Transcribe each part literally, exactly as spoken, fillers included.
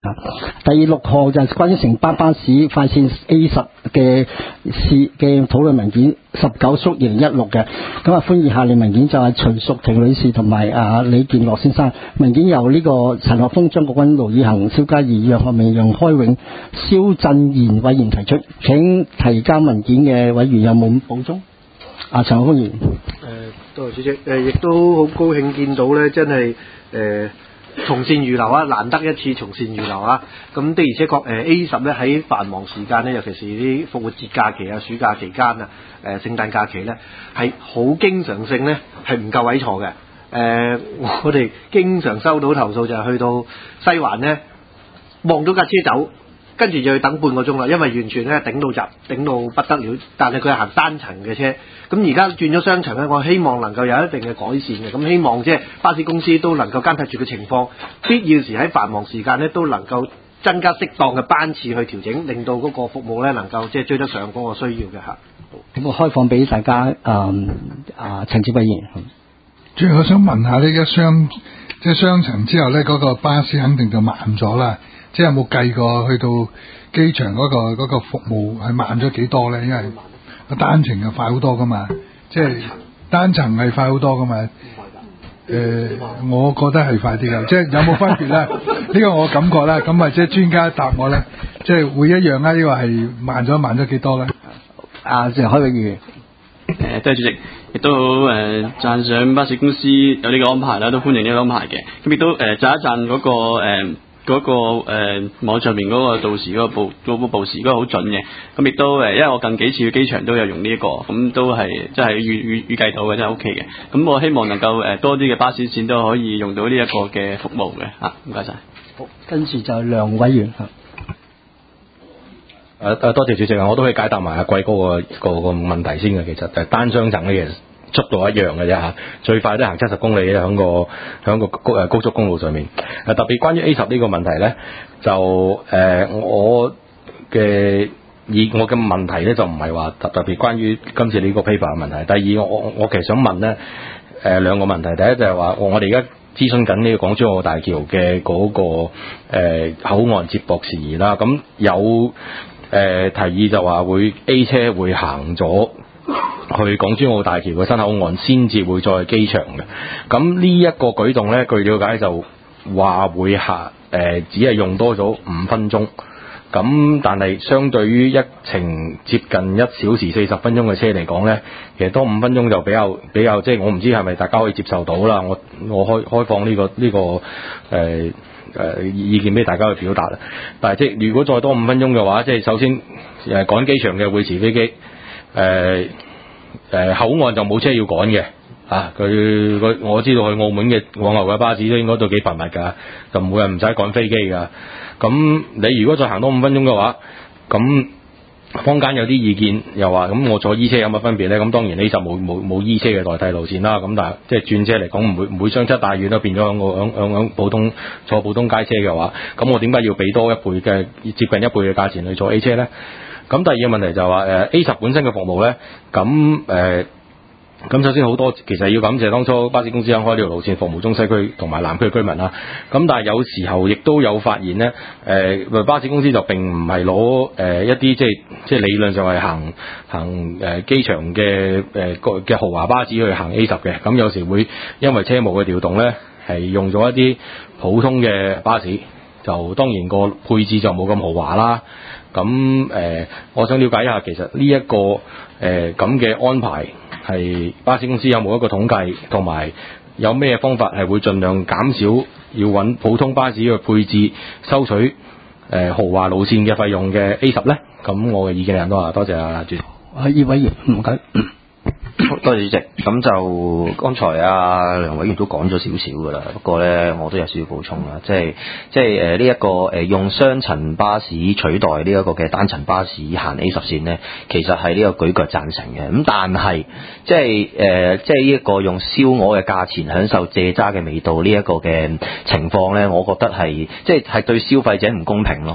第六項就係關於城巴巴士快線 A 十嘅事嘅討論文件十九縮二零一六嘅，咁啊歡迎下列文件就係徐淑婷女士同埋啊李健樂先生，文件由呢個陳學鋒、張國鈞、盧以恒、蕭嘉怡、楊學明、楊開永、蕭振賢委員提出，請提交文件嘅委員有冇補充？啊，陳學鋒議員。誒， 多謝主席。誒，亦都好高興見到咧，真係誒。從善如流啊，難得一次從善如流啊！咁的而且確，誒 A 十咧喺繁忙時間咧，尤其是啲復活節假期啊、暑假期間啊、誒聖誕假期咧，係好經常性咧係唔夠位坐嘅。誒、呃，我哋經常收到投訴就係去到西環咧，望到架車走，跟住就要等半個鐘啦，因為完全咧頂到閘，頂到不得了。但係佢係行單層嘅車。咁而家轉咗雙層咧，我希望能夠有一定嘅改善嘅。咁希望即係巴士公司都能夠監察住嘅情況，必要時喺繁忙時間咧都能夠增加適當嘅班次去調整，令到嗰個服務咧能夠即係追得上嗰個需要嘅嚇。 咁我開放俾大家，誒啊陳志偉議員。 最後我想問下呢，一雙即係雙層之後咧，嗰、那個巴士肯定就慢咗啦。即係有冇計過去到機場嗰、那個嗰、那個服務係慢咗幾多咧？因為個單程就快好多噶嘛，即係單層係快好多噶嘛。誒、呃，我覺得係快啲噶，即係有冇分別咧？呢個我感覺咧，咁啊，即係專家答我咧，即係會一樣啊？呢個係慢咗慢咗幾多咧？ 啊，謝開永議員。 誒，多謝主席，亦都好誒讚賞巴士公司有呢個安排啦，都歡迎呢個安排嘅。咁亦都誒讚一讚嗰個誒。呃嗰、那個誒、呃、網上面嗰個到時嗰個報嗰個報時嗰個好準嘅，咁亦都誒，因為我近幾次去機場都有用呢、這、一個，咁都係即係預預預計到嘅，真係 O K 嘅。咁我希望能夠誒、呃、多啲嘅巴士線都可以用到呢一個嘅服務嘅嚇，唔該晒。 好，跟住就梁委員嚇。 誒誒，多謝主席啊！我都可以解答埋阿貴哥個個個問題先嘅，其實就係單雙層嘅嘢。速度一樣嘅啫嚇，最快都行七十公里咧，喺個喺個高誒高速公路上面。誒特別關於 A 十呢個問題咧，就誒、呃、我嘅以我嘅問題咧就唔係話特特別關於今次呢個 paper 嘅問題。第二，我我我其實想問咧誒、呃、兩個問題。第一就係話我哋而家諮詢緊呢個港珠澳大橋嘅嗰、那個、呃、口岸接駁事宜啦。咁有誒、呃、提議就話會 A 車會行咗去港珠澳大橋嘅新口岸，先至會再去機場嘅。咁呢一個舉動呢，據了解就話會下誒、呃，只係用多咗五分鐘。咁但係相對於一程接近一小時四十分鐘嘅車嚟講呢，其實多五分鐘就比較比較，即係我唔知係咪大家可以接受到啦。我我開開放呢、這個呢、這個誒誒、呃、意見俾大家去表達啦。但係即係如果再多五分鐘嘅話，即係首先誒趕機場嘅會遲飛機。誒、呃、誒、呃、口岸就冇車要趕嘅啊！佢佢我知道去澳門嘅往後嘅巴士都應該都幾頻密㗎，就每日唔使趕飛機㗎。咁你如果再行多五分鐘嘅話，咁坊間有啲意見又話，咁我坐 E 車有乜分別咧？咁當然你就冇冇冇 E 車嘅代替路線啦。咁但係即係轉車嚟講，唔會唔會相差大遠都變咗響個響響響普通坐普通街車嘅話，咁我點解要俾多一倍嘅接近一倍嘅價錢去坐 A 車咧？咁第二個問題就係話誒 A 十本身嘅服務咧，咁誒咁首先好多其實要感謝當初巴士公司肯開呢條路線服務中西區同埋南區居民啦。咁但係有時候亦都有發現咧，誒、呃、巴士公司就並唔係攞誒一啲即係即係理論上係行行誒機場嘅誒嘅豪華巴士去行 A 十嘅。咁有時會因為車務嘅調動咧，係用咗一啲普通嘅巴士，就當然個配置就冇咁豪華啦。咁誒、呃，我想了解一下，其實呢、這、一個誒咁嘅安排係巴士公司有冇一個統計，同埋有咩方法係會盡量減少要揾普通巴士去配置收取誒、呃、豪華路線嘅費用嘅 A 十咧？咁我嘅意見係咁多啊，多謝啊主席。 啊，葉委員唔該。 多謝主席。咁就剛才啊梁委員都講咗少少噶啦，不過咧我都有少少補充啦，即係即係誒呢一個誒用雙層巴士取代呢一個嘅單層巴士行 A 十線咧，其實係呢個舉腳贊成嘅。咁但係即係誒即係呢一個用燒鵝嘅價錢享受蔗渣嘅味道呢一個嘅情況咧，我覺得係即係係對消費者唔公平咯。咁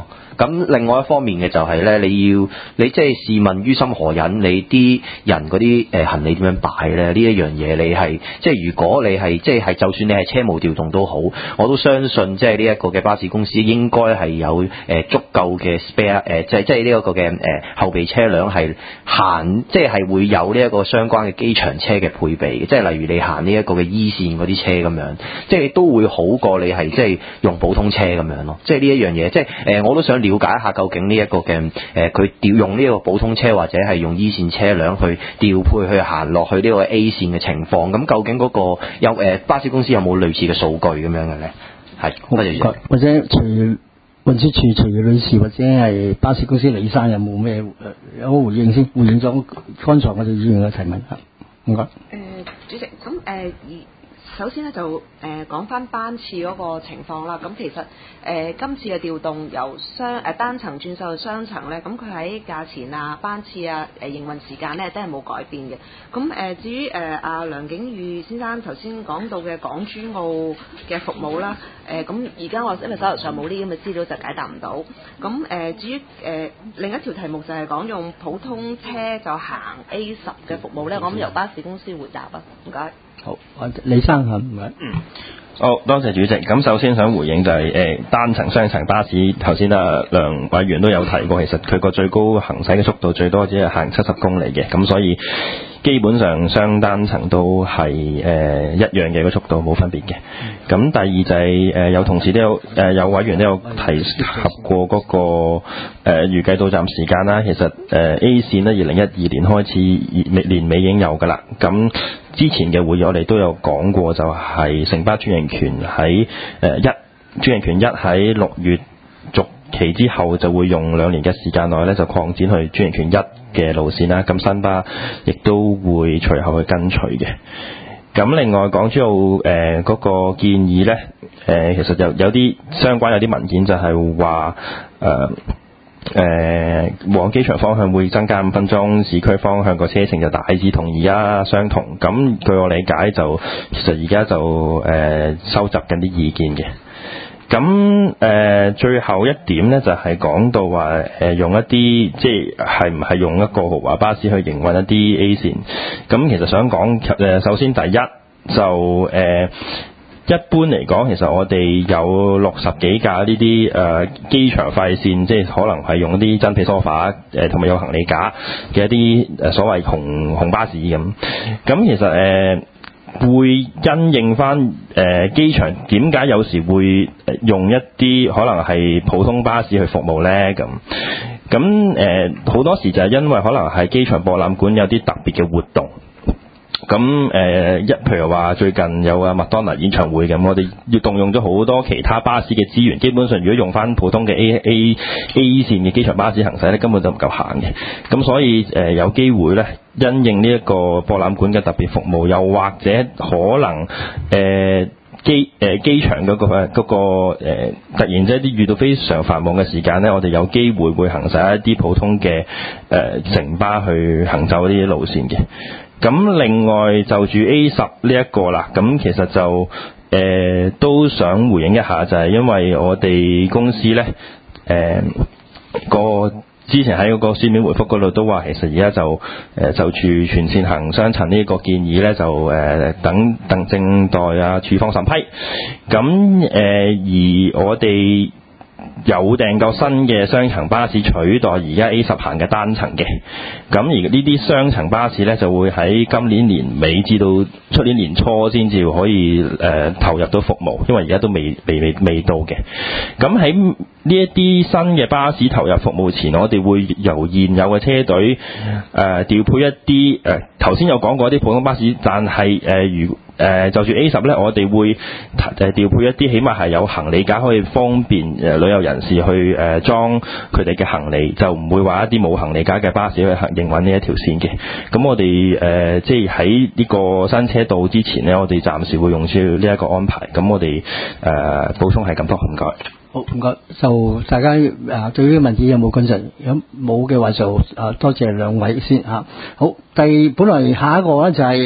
咁另外一方面嘅就係咧，你要你即係試問於心何忍？你啲人嗰啲誒行李點樣擺咧？呢一樣嘢你係即係如果你係即係係就算你係車務調動都好，我都相信即係呢一個嘅巴士公司應該係有誒足夠嘅 spare 誒即係即係呢一個嘅誒後備車輛係行即係係會有呢一個相關嘅機場車嘅配備嘅，即係例如你行呢一個嘅 E 線嗰啲車咁樣，即係都會好過你係即係用普通車咁樣咯。即係呢一樣嘢，即係誒、呃、我都想了解一下究竟呢一個嘅誒佢調用呢一個普通車或者係用 E 線車輛去調配去行落去呢個 A 線嘅情況，咁究竟嗰個有誒、呃、巴士公司有冇類似嘅數據咁樣嘅咧？係，多謝。 或者除運輸署徐女士或者係巴士公司李生有冇咩有個回應先？回應咗剛才我哋議員嘅提問嚇，唔該。誒、 呃，主席，咁誒而。首先咧就誒講翻班次嗰個情況啦，咁其實誒、呃、今次嘅調動由雙誒、呃、單層轉售去雙層咧，咁佢喺價錢啊、班次啊、誒、呃、營運時間咧都係冇改變嘅。咁誒、呃、至於誒阿梁景裕先生頭先講到嘅港珠澳嘅服務啦，誒咁而家我因為手頭上冇呢啲咁嘅資料就解答唔到。咁誒、呃、至於誒、呃、另一條題目就係講用普通車就行 A 十嘅服務咧，我諗由巴士公司回答啊，唔該。 好，李生嚇，唔該。 嗯。好，多謝主席。咁首先想回應就係、是、誒、呃、單層、雙層巴士，頭先啊梁委員都有提過，其實佢個最高行駛嘅速度最多只係行七十公里嘅，咁所以基本上雙單層都係誒、呃、一樣嘅個速度冇分別嘅。咁第二就係、是、誒、呃、有同事都有誒、呃、有委員都有提及過嗰、那個誒、呃、預計到站時間啦。其實誒、呃、A 線咧二零一二年開始年尾已經有㗎啦。咁之前嘅會議我哋都有講過，就係城巴專營權喺誒一專營權一喺六月續期之後，就會用兩年嘅時間內咧就擴展去專營權一嘅路線啦。咁新巴亦都會隨後去跟隨嘅。咁另外港珠澳誒嗰個建議咧，誒、呃、其實有有啲相關有啲文件就係話誒。誒、呃、往機場方向會增加五分鐘，市區方向個車程就大致同而家相同。咁據我理解就其實而家就誒、呃、收集緊啲意見嘅。咁誒、呃、最後一點咧就係、是、講到話誒、呃、用一啲即係係唔係用一個豪華巴士去營運一啲 A 線。咁其實想講誒，首先第一就誒。呃一般嚟講，其實我哋有六十幾架呢啲誒機場快線，即係可能係用一啲真皮梳化誒，同埋有行李架嘅一啲誒所謂紅紅巴士咁。咁其實誒、呃、會因應翻誒、呃、機場點解有時會用一啲可能係普通巴士去服務咧？咁咁誒好多時就係因為可能係機場博覽館有啲特別嘅活動。咁誒一譬如話最近有啊麥當娜演唱會咁，我哋要動用咗好多其他巴士嘅資源，基本上如果用翻普通嘅 A A A 線嘅機場巴士行駛咧，根本就唔夠行嘅。咁所以誒、呃、有機會咧，因應呢一個博覽館嘅特別服務，又或者可能誒、呃、機誒、呃、機場嗰、嗰個嗰、嗰個、呃、突然之間啲遇到非常繁忙嘅時間咧，我哋有機會會行駛一啲普通嘅誒城巴去行走呢啲路線嘅。咁另外就住 A 十呢一個啦，咁其實就誒、呃、都想回應一下，就係因為我哋公司咧誒、呃、個之前喺嗰個書面回覆嗰度都話，其實而家就誒、呃、就住全線行雙層呢個建議咧，就誒、呃、等等正待啊處方審批。咁誒、呃、而我哋有訂購新嘅雙層巴士取代而家 A 十行嘅單層嘅，咁而呢啲雙層巴士呢，就會喺今年年尾至到出年年初先至可以誒、呃、投入到服務，因為而家都未未未未到嘅。咁喺呢一啲新嘅巴士投入服務前，我哋會由現有嘅車隊誒、呃、調配一啲誒頭先有講過一啲普通巴士，但係誒、呃、如誒、呃、就住 A 十咧，我哋會誒調配一啲，起碼係有行李架可以方便誒、呃、旅遊人士去誒、呃、裝佢哋嘅行李，就唔會話一啲冇行李架嘅巴士去行營運呢一條線嘅。咁我哋誒、呃、即係喺呢個新車到之前呢，我哋暫時會用住呢一個安排。咁我哋誒、呃、補充係咁多，唔該。 好，唔該。就大家啊，對於問題有冇跟進？有冇嘅話就啊，多謝兩位先嚇。好，第本來下一個咧就係、是。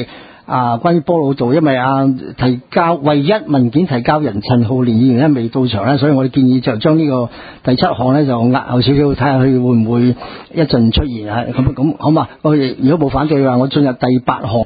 啊關於波老道，因為啊提交唯一文件提交人陳浩年議員咧未到場咧，所以我哋建議就將呢個第七項咧就押後少少，睇下佢會唔會一陣出現啊。咁咁好嘛？我哋如果冇反對嘅話，我進入第八項。